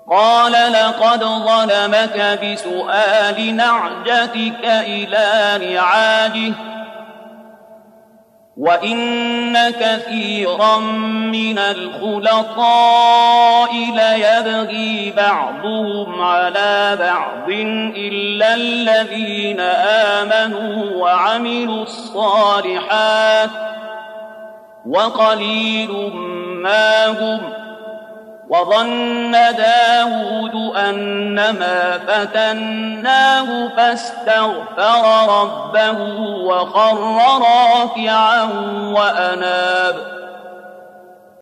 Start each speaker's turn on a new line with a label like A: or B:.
A: قال لقد ظلمك بسؤال نعجتك إلى نعاجه وإن كثيرا من الخلطاء ليبغي بعضهم على بعض إلا الذين آمنوا وعملوا الصالحات وقليل ما هم وظن داود أنما فتناه فاستغفر ربه وخر راكعا وأناب